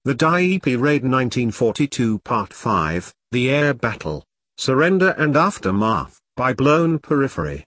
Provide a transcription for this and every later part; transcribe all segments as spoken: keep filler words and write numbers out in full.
The Dieppe Raid nineteen forty-two Part five, The Air Battle, Surrender and Aftermath, by Blown Periphery.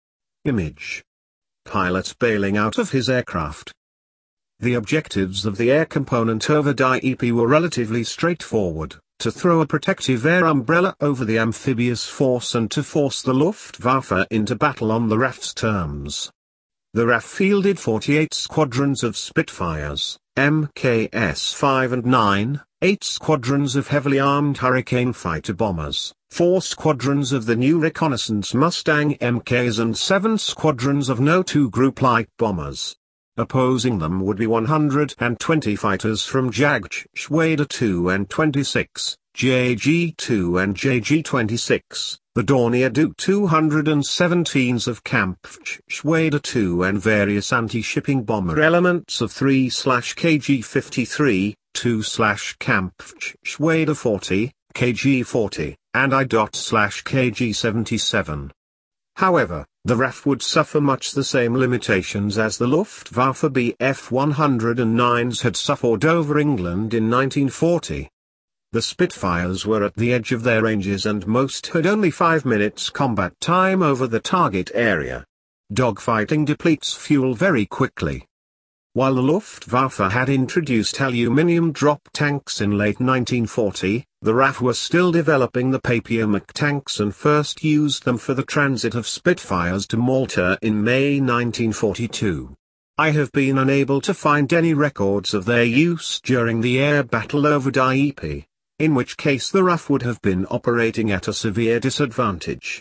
Image. Pilot bailing out of his aircraft. The objectives of the air component over Dieppe were relatively straightforward: to throw a protective air umbrella over the amphibious force and to force the Luftwaffe into battle on the R A F's terms. The R A F fielded forty-eight squadrons of Spitfires, M K S five and nine, eight squadrons of heavily armed Hurricane fighter bombers, four squadrons of the new reconnaissance Mustang M Ks and seven squadrons of N O two Group light bombers. Opposing them would be one hundred twenty fighters from Jagdgeschwader two and twenty-six, J G two and J G twenty-six, the Dornier Do two hundred seventeens of Kampfgeschwader two and various anti-shipping bomber elements of three K G fifty-three, two Kampfgeschwader forty, K G forty, and I K G seventy-seven. However, the R A F would suffer much the same limitations as the Luftwaffe B F one oh nines had suffered over England in nineteen forty. The Spitfires were at the edge of their ranges and most had only five minutes combat time over the target area. Dogfighting depletes fuel very quickly. While the Luftwaffe had introduced aluminium drop tanks in late nineteen forty, the R A F was still developing the Papier-Mâché tanks and first used them for the transit of Spitfires to Malta in May nineteen forty-two. I have been unable to find any records of their use during the air battle over Dieppe, in which case the R A F would have been operating at a severe disadvantage.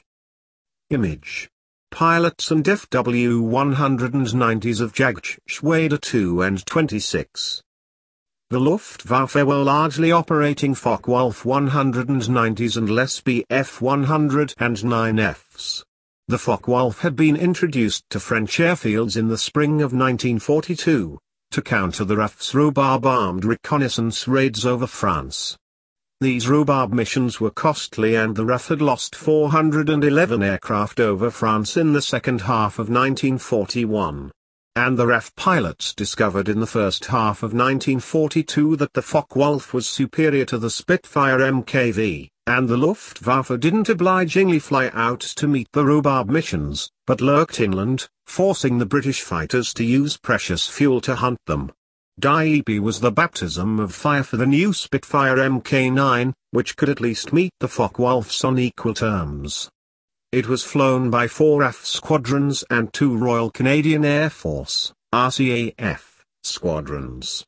Image. Pilots and F W one nineties of Jagdgeschwader two and twenty-six. The Luftwaffe were largely operating Focke-Wulf one nineties and less B F one oh nine Fs. The Focke-Wulf had been introduced to French airfields in the spring of nineteen forty-two, to counter the R A F's rhubarb-armed reconnaissance raids over France. These rhubarb missions were costly and the R A F had lost four hundred eleven aircraft over France in the second half of nineteen forty-one. And the R A F pilots discovered in the first half of nineteen forty-two that the Focke-Wulf was superior to the Spitfire M K V, and the Luftwaffe didn't obligingly fly out to meet the rhubarb missions, but lurked inland, forcing the British fighters to use precious fuel to hunt them. Dieppe was the baptism of fire for the new Spitfire M K nine, which could at least meet the Focke-Wulfs on equal terms. It was flown by four R A F squadrons and two Royal Canadian Air Force, R C A F, squadrons.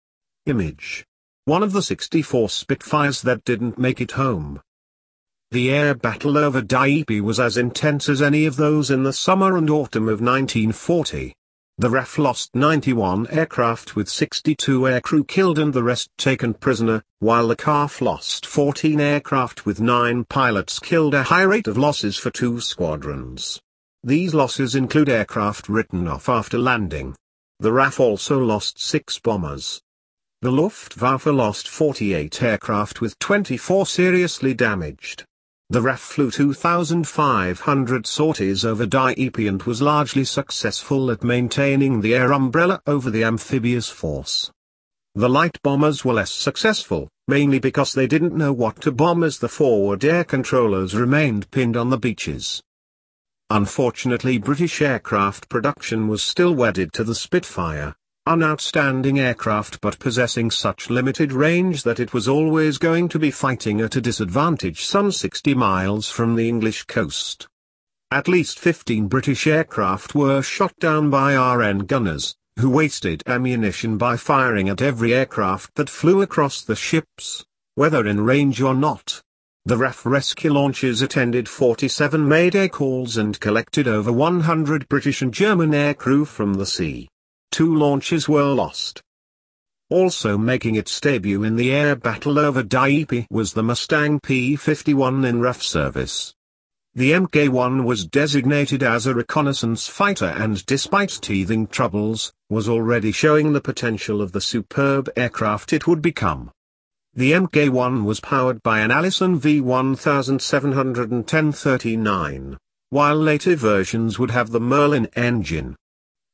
Image. One of the sixty-four Spitfires that didn't make it home. The air battle over Dieppe was as intense as any of those in the summer and autumn of nineteen forty. The R A F lost ninety-one aircraft with sixty-two aircrew killed and the rest taken prisoner, while the C A F lost fourteen aircraft with nine pilots killed, a high rate of losses for two squadrons. These losses include aircraft written off after landing. The R A F also lost six bombers. The Luftwaffe lost forty-eight aircraft with twenty-four seriously damaged. The R A F flew two thousand five hundred sorties over Dieppe and was largely successful at maintaining the air umbrella over the amphibious force. The light bombers were less successful, mainly because they didn't know what to bomb as the forward air controllers remained pinned on the beaches. Unfortunately, British aircraft production was still wedded to the Spitfire, an outstanding aircraft but possessing such limited range that it was always going to be fighting at a disadvantage some sixty miles from the English coast. At least fifteen British aircraft were shot down by R N gunners, who wasted ammunition by firing at every aircraft that flew across the ships, whether in range or not. The R A F rescue launches attended forty-seven mayday calls and collected over one hundred British and German aircrew from the sea. Two launches were lost. Also making its debut in the air battle over Dieppe was the Mustang P fifty-one in R A F service. The M K one was designated as a reconnaissance fighter and despite teething troubles, was already showing the potential of the superb aircraft it would become. The M K one was powered by an Allison V seventeen ten thirty-nine, while later versions would have the Merlin engine.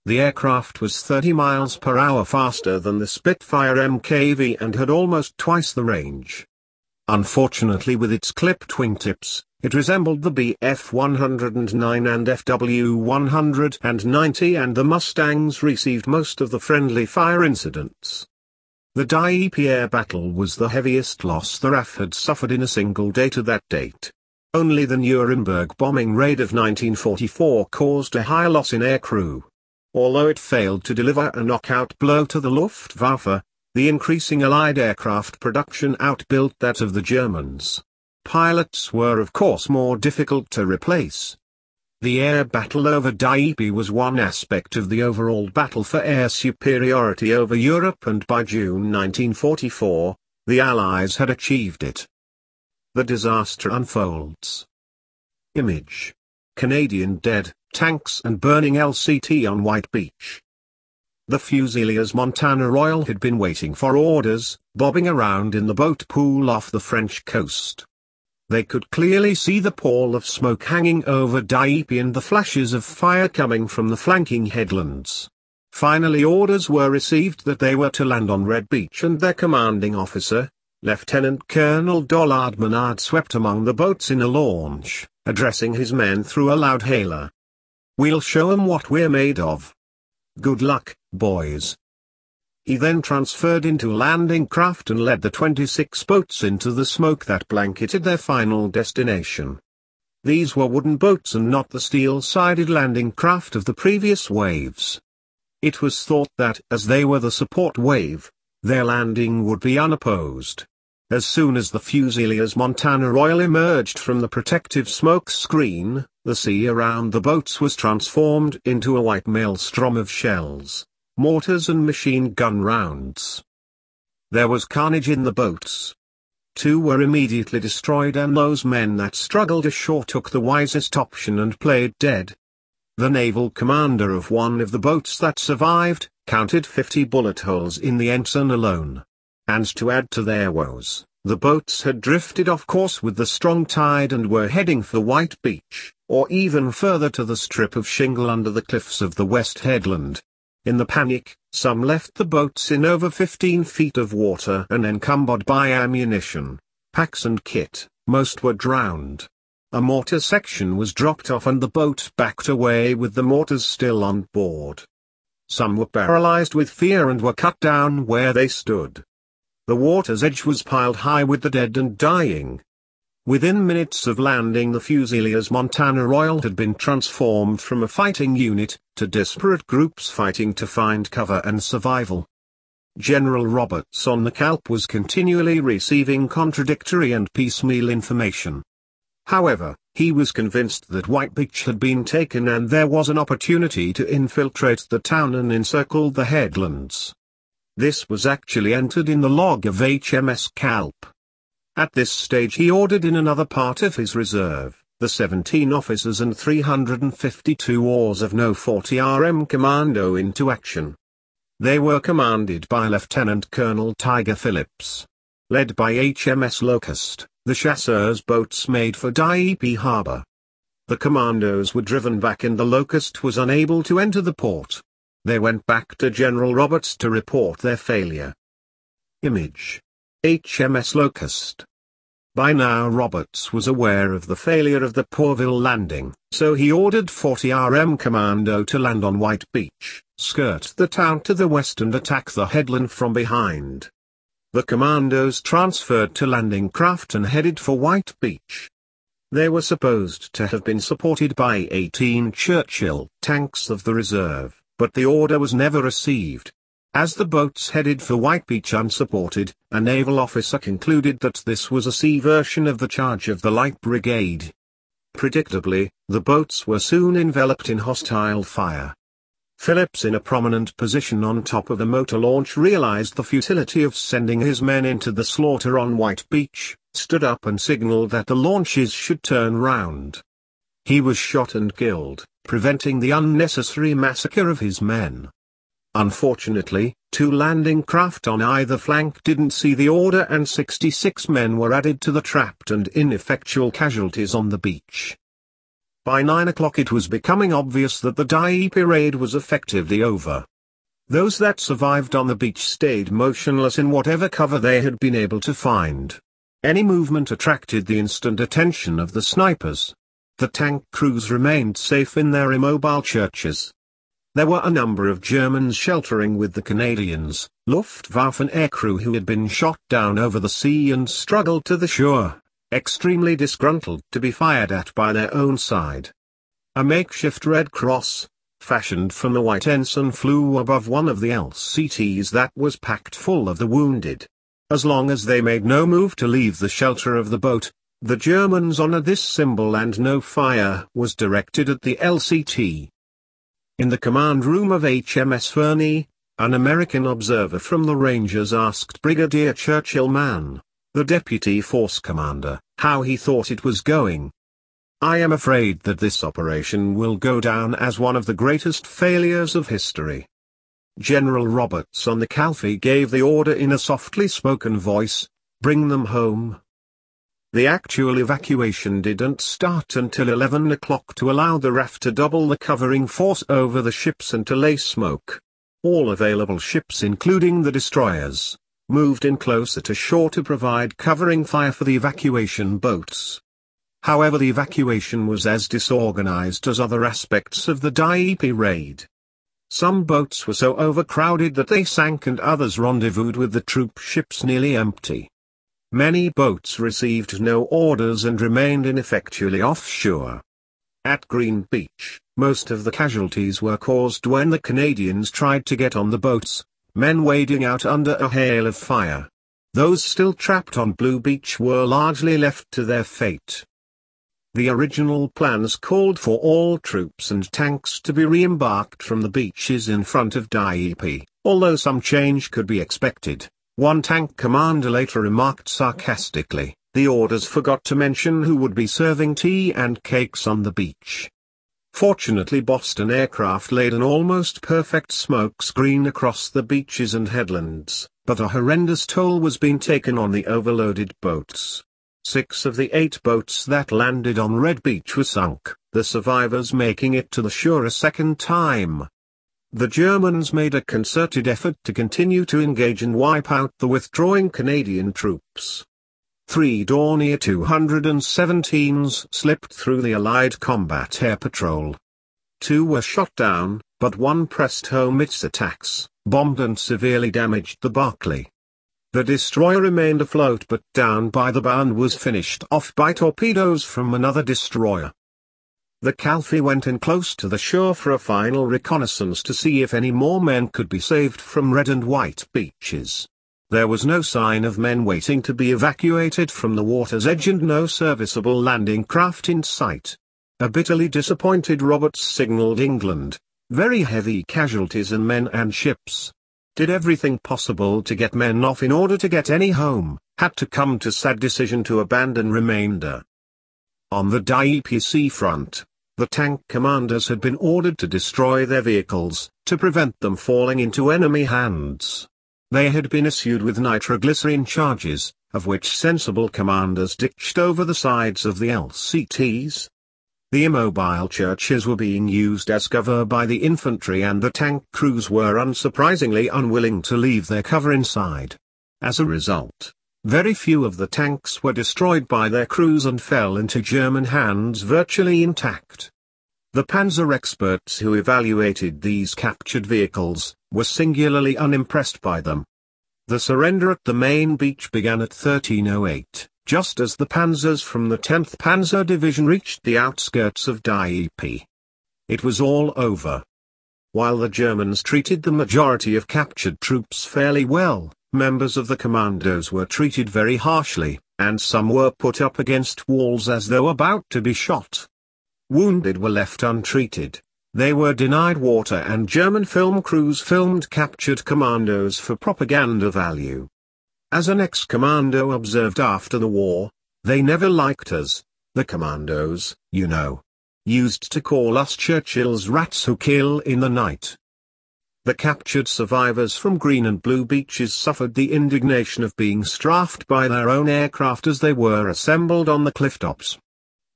The aircraft was thirty miles per hour faster than the Spitfire M K V and had almost twice the range. Unfortunately, with its clipped wingtips, it resembled the B F one oh nine and F W one ninety, and the Mustangs received most of the friendly fire incidents. The Dieppe air battle was the heaviest loss the R A F had suffered in a single day to that date. Only the Nuremberg bombing raid of nineteen forty-four caused a high loss in aircrew. Although it failed to deliver a knockout blow to the Luftwaffe, the increasing Allied aircraft production outbuilt that of the Germans. Pilots were of course more difficult to replace. The air battle over Dieppe was one aspect of the overall battle for air superiority over Europe, and by June nineteen forty-four, the Allies had achieved it. The disaster unfolds. Image. Canadian dead, tanks and burning L C T on White Beach. The Fusiliers Montana Royal had been waiting for orders, bobbing around in the boat pool off the French coast. They could clearly see the pall of smoke hanging over Dieppe and the flashes of fire coming from the flanking headlands. Finally orders were received that they were to land on Red Beach, and their commanding officer, Lieutenant Colonel Dollard Menard, swept among the boats in a launch, addressing his men through a loud hailer. "We'll show 'em what we're made of. Good luck, boys." He then transferred into a landing craft and led the twenty-six boats into the smoke that blanketed their final destination. These were wooden boats and not the steel-sided landing craft of the previous waves. It was thought that, as they were the support wave, their landing would be unopposed. As soon as the Fusiliers Montana Royal emerged from the protective smoke screen, the sea around the boats was transformed into a white maelstrom of shells, mortars and machine gun rounds. There was carnage in the boats. Two were immediately destroyed, and those men that struggled ashore took the wisest option and played dead. The naval commander of one of the boats that survived, counted fifty bullet holes in the ensign alone. And to add to their woes, the boats had drifted off course with the strong tide and were heading for White Beach, or even further to the strip of shingle under the cliffs of the West Headland. In the panic, some left the boats in over fifteen feet of water and encumbered by ammunition, packs and kit. Most were drowned. A mortar section was dropped off and the boat backed away with the mortars still on board. Some were paralyzed with fear and were cut down where they stood. The water's edge was piled high with the dead and dying. Within minutes of landing, the Fusiliers Montana Royal had been transformed from a fighting unit to disparate groups fighting to find cover and survival. General Roberts on the Calp was continually receiving contradictory and piecemeal information. However, he was convinced that White Beach had been taken and there was an opportunity to infiltrate the town and encircle the headlands. This was actually entered in the log of H M S Calp. At this stage he ordered in another part of his reserve, the seventeen officers and three hundred fifty-two oars of No forty R M Commando into action. They were commanded by Lieutenant Colonel Tiger Phillips. Led by H M S Locust, the chasseurs' boats made for Dieppe Harbor. The commandos were driven back and the Locust was unable to enter the port. They went back to General Roberts to report their failure. Image. H M S Locust. By now Roberts was aware of the failure of the Pourville landing, so he ordered forty R M Commando to land on White Beach, skirt the town to the west and attack the headland from behind. The commandos transferred to landing craft and headed for White Beach. They were supposed to have been supported by eighteen Churchill tanks of the reserve, but the order was never received. As the boats headed for White Beach unsupported, a naval officer concluded that this was a sea version of the charge of the Light Brigade. Predictably, the boats were soon enveloped in hostile fire. Phillips, in a prominent position on top of the motor launch, realized the futility of sending his men into the slaughter on White Beach, stood up and signaled that the launches should turn round. He was shot and killed, preventing the unnecessary massacre of his men. Unfortunately, two landing craft on either flank didn't see the order and sixty-six men were added to the trapped and ineffectual casualties on the beach. By nine o'clock it was becoming obvious that the Dieppe raid was effectively over. Those that survived on the beach stayed motionless in whatever cover they had been able to find. Any movement attracted the instant attention of the snipers. The tank crews remained safe in their immobile churches. There were a number of Germans sheltering with the Canadians, Luftwaffe aircrew who had been shot down over the sea and struggled to the shore, extremely disgruntled to be fired at by their own side. A makeshift Red Cross, fashioned from the white ensign, flew above one of the L C Ts that was packed full of the wounded. As long as they made no move to leave the shelter of the boat, the Germans honored this symbol and no fire was directed at the L C T. In the command room of H M S Fernie, an American observer from the Rangers asked Brigadier Churchill Mann, the deputy force commander, how he thought it was going. "I am afraid that this operation will go down as one of the greatest failures of history." General Roberts on the Calfee gave the order in a softly spoken voice, "Bring them home." The actual evacuation didn't start until eleven o'clock to allow the R A F to double the covering force over the ships and to lay smoke. All available ships, including the destroyers, moved in closer to shore to provide covering fire for the evacuation boats. However, the evacuation was as disorganized as other aspects of the Dieppe raid. Some boats were so overcrowded that they sank and others rendezvoused with the troop ships nearly empty. Many boats received no orders and remained ineffectually offshore. At Green Beach, most of the casualties were caused when the Canadians tried to get on the boats, men wading out under a hail of fire. Those still trapped on Blue Beach were largely left to their fate. The original plans called for all troops and tanks to be re-embarked from the beaches in front of Dieppe, although some change could be expected. One tank commander later remarked sarcastically, "The orders forgot to mention who would be serving tea and cakes on the beach." Fortunately, Boston aircraft laid an almost perfect smoke screen across the beaches and headlands, but a horrendous toll was being taken on the overloaded boats. Six of the eight boats that landed on Red Beach were sunk, the survivors making it to the shore a second time. The Germans made a concerted effort to continue to engage and wipe out the withdrawing Canadian troops. Three Dornier two seventeens slipped through the Allied combat air patrol. Two were shot down, but one pressed home its attacks, bombed and severely damaged the Barclay. The destroyer remained afloat but down by the bow and was finished off by torpedoes from another destroyer. The Calfee went in close to the shore for a final reconnaissance to see if any more men could be saved from red and white beaches. There was no sign of men waiting to be evacuated from the water's edge and no serviceable landing craft in sight. A bitterly disappointed Roberts signaled England, "Very heavy casualties in men and ships. Did everything possible to get men off in order to get any home, had to come to sad decision to abandon remainder." On the Dieppe seafront, the tank commanders had been ordered to destroy their vehicles, to prevent them falling into enemy hands. They had been issued with nitroglycerin charges, of which sensible commanders ditched over the sides of the L C Ts. The immobile churches were being used as cover by the infantry and the tank crews were unsurprisingly unwilling to leave their cover inside. As a result, very few of the tanks were destroyed by their crews and fell into German hands virtually intact. The Panzer experts who evaluated these captured vehicles were singularly unimpressed by them. The surrender at the main beach began at thirteen oh eight, just as the panzers from the tenth Panzer Division reached the outskirts of Dieppe. It was all over. While the Germans treated the majority of captured troops fairly well, members of the commandos were treated very harshly, and some were put up against walls as though about to be shot. Wounded were left untreated. They were denied water and German film crews filmed captured commandos for propaganda value. As an ex-commando observed after the war, "They never liked us, the commandos, you know. Used to call us Churchill's rats who kill in the night." The captured survivors from Green and Blue Beaches suffered the indignation of being strafed by their own aircraft as they were assembled on the cliff tops.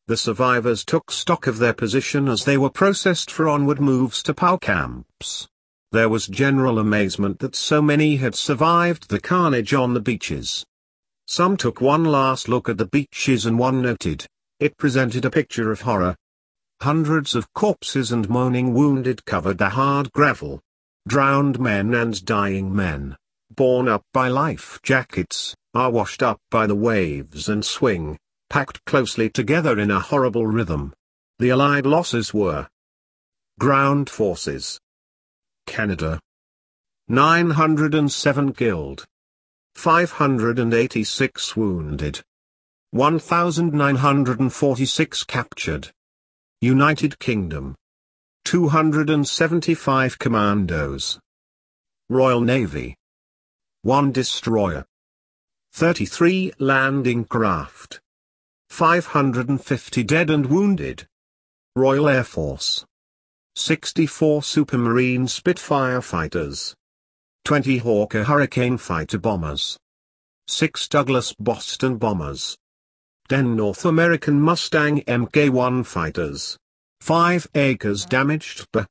The survivors took stock of their position as they were processed for onward moves to P O W camps. There was general amazement that so many had survived the carnage on the beaches. Some took one last look at the beaches and one noted, it presented a picture of horror. Hundreds of corpses and moaning wounded covered the hard gravel. Drowned men and dying men, borne up by life jackets, are washed up by the waves and swing, packed closely together in a horrible rhythm. The Allied losses were: ground forces, Canada, nine hundred seven killed, five hundred eighty-six wounded, one thousand nine hundred forty-six captured. United Kingdom, two hundred seventy-five commandos. Royal Navy, one destroyer, thirty-three landing craft, five hundred fifty dead and wounded. Royal Air Force, sixty-four Supermarine Spitfire fighters, twenty Hawker Hurricane fighter bombers, six Douglas Boston bombers, ten North American Mustang M K one fighters, five acres damaged per,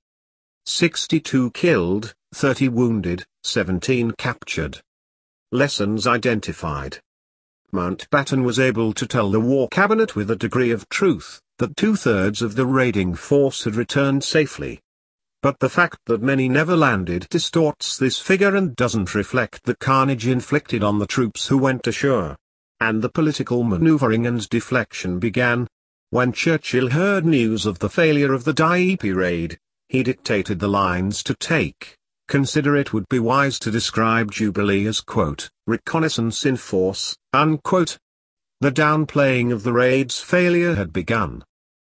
sixty-two killed, thirty wounded, seventeen captured. Lessons identified. Mountbatten was able to tell the War Cabinet with a degree of truth, that two-thirds of the raiding force had returned safely. But the fact that many never landed distorts this figure and doesn't reflect the carnage inflicted on the troops who went ashore. And the political maneuvering and deflection began. When Churchill heard news of the failure of the Dieppe raid, he dictated the lines to take. Consider it would be wise to describe Jubilee as quote, reconnaissance in force, unquote. The downplaying of the raid's failure had begun.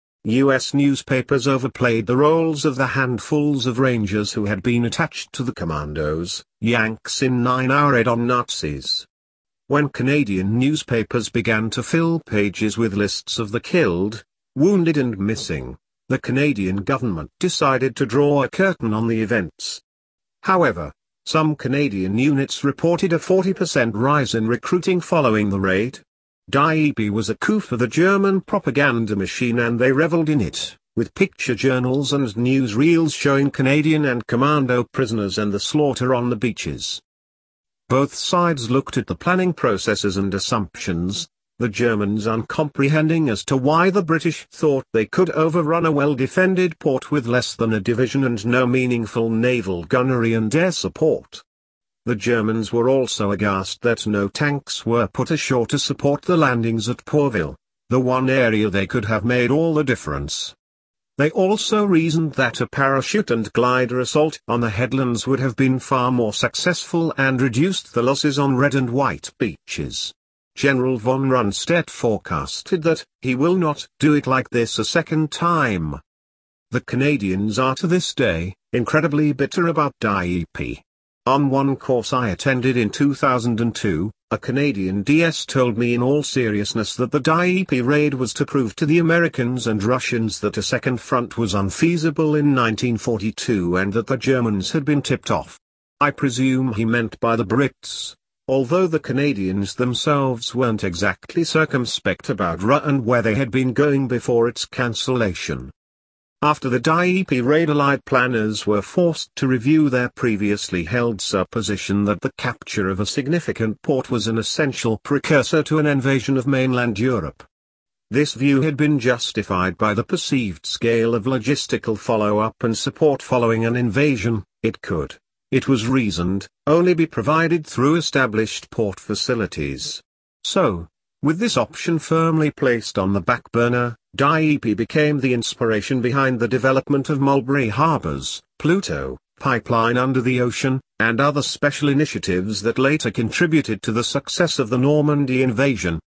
U S newspapers overplayed the roles of the handfuls of Rangers who had been attached to the commandos, Yanks in nine-hour raid on Nazis. When Canadian newspapers began to fill pages with lists of the killed, wounded and missing, the Canadian government decided to draw a curtain on the events. However, some Canadian units reported a forty percent rise in recruiting following the raid. Dieppe was a coup for the German propaganda machine and they reveled in it, with picture journals and newsreels showing Canadian and commando prisoners and the slaughter on the beaches. Both sides looked at the planning processes and assumptions, the Germans uncomprehending as to why the British thought they could overrun a well-defended port with less than a division and no meaningful naval gunnery and air support. The Germans were also aghast that no tanks were put ashore to support the landings at Pourville, the one area they could have made all the difference. They also reasoned that a parachute and glider assault on the headlands would have been far more successful and reduced the losses on red and white beaches. General von Rundstedt forecasted that, he will not do it like this a second time. The Canadians are to this day, incredibly bitter about Dieppe. On one course I attended in two thousand two, a Canadian D S told me in all seriousness that the Dieppe raid was to prove to the Americans and Russians that a second front was unfeasible in nineteen forty-two and that the Germans had been tipped off. I presume he meant by the Brits, although the Canadians themselves weren't exactly circumspect about R and where they had been going before its cancellation. After the Dieppe raid, Allied planners were forced to review their previously held supposition that the capture of a significant port was an essential precursor to an invasion of mainland Europe. This view had been justified by the perceived scale of logistical follow-up and support following an invasion. It could, it was reasoned, only be provided through established port facilities. So, with this option firmly placed on the back burner, Dieppe became the inspiration behind the development of Mulberry Harbors, Pluto, Pipeline Under the Ocean, and other special initiatives that later contributed to the success of the Normandy invasion.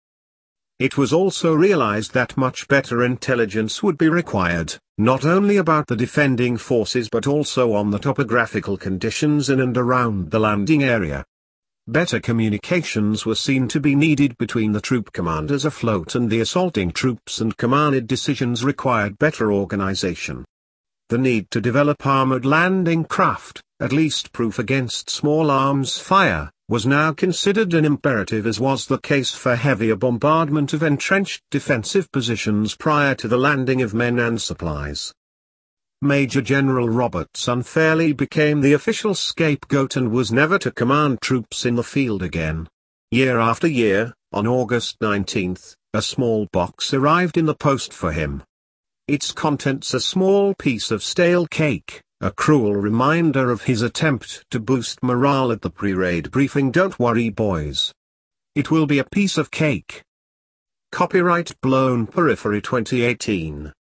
It was also realized that much better intelligence would be required, not only about the defending forces but also on the topographical conditions in and around the landing area. Better communications were seen to be needed between the troop commanders afloat and the assaulting troops, and commanded decisions required better organization. The need to develop armored landing craft, at least proof against small arms fire, was now considered an imperative, as was the case for heavier bombardment of entrenched defensive positions prior to the landing of men and supplies. Major General Roberts unfairly became the official scapegoat and was never to command troops in the field again. Year after year, on August nineteenth, a small box arrived in the post for him. Its contents a small piece of stale cake, a cruel reminder of his attempt to boost morale at the pre-raid briefing. Don't worry, boys. It will be a piece of cake. Copyright Blown Periphery twenty eighteen.